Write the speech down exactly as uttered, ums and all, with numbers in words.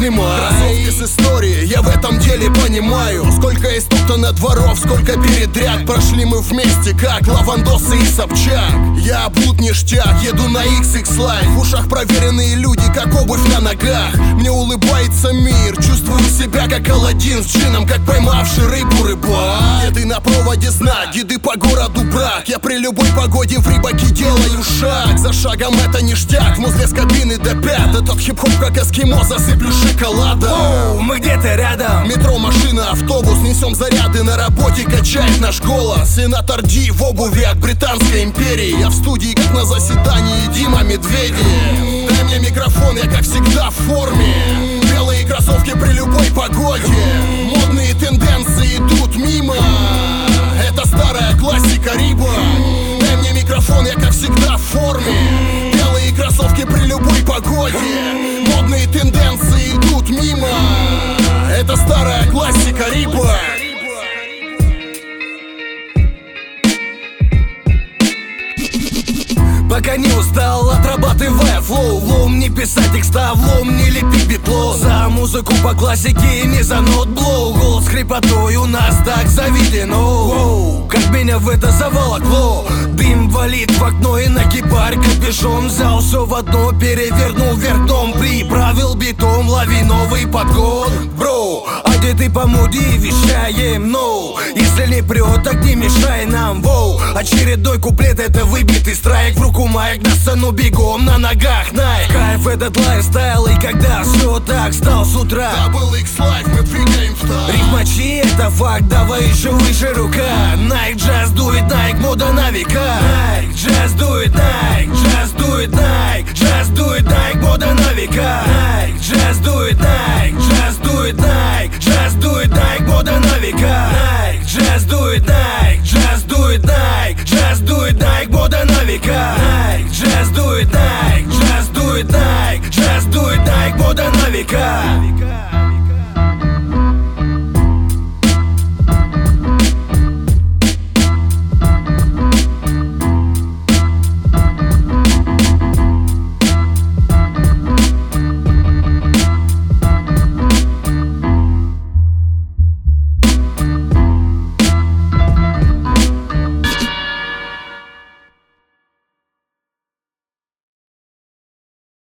снимай. Кроссовки с историей, я в этом деле понимаю. Сколько истоптано дворов, сколько передряг. Прошли мы вместе, как Лавандосы и Собчак. Я облуд ништяк, еду на икс икс Life. В ушах проверенные люди, как обувь на ногах. Мне улыбается мир, чувствую себя как Аладдин с джином, как поймавший рыбу рыбак. Еды на проводе знак, гиды по городу брак. Я при любой погоде в Рибаке делаю шаг. За шагом это ништяк, в музле с кабины до пят. Этот хип-хоп как эскимо, засыплю шоколадом. Оу, мы где-то рядом. Метро, машина, автобус, несем заряды. На работе качает наш голос. Сенатор Ди в обуви от Британской империи. Я в студии, как на заседании Дима Медведев. Дай мне микрофон, я как всегда в форме. Белые кроссовки при любой погоде. Модные тенденции идут мимо. Это старая классика Риба. Дай мне микрофон, я как всегда в форме. Белые кроссовки при любой погоде. Модные тенденции идут мимо. Это старая классика Риба. Пока не устал, отрабатывая флоу. В лом не писать текста, в лом не лепить битло. За музыку по классике, не за нотблоу. Голос хрипотой у нас так заведено. Воу, как меня в это заволокло. Дым валит в окно и на кипарь капюшон. Взял все в одно, перевернул вверх дом. Приправил битом, лови новый подгон. Бро, одеты по моде и вещаем, но если не прет, так не мешай нам, воу. Очередной куплет, это выбитый страйк. В руку майк, на сцену бегом, на ногах Nike. Кайф этот лайфстайл, и когда все так, встал с утра. Дабл икс Life, мы двигаем в так. Рифмачи, это факт, давай еще выше рука. Nike, just do it, Nike, мода на века. Nike, just do it, Nike, just do it, Nike, just do it, Nike, мода на века. Nike, just do it, Nike, just do it, Nike, just do it, Nike, мода на века.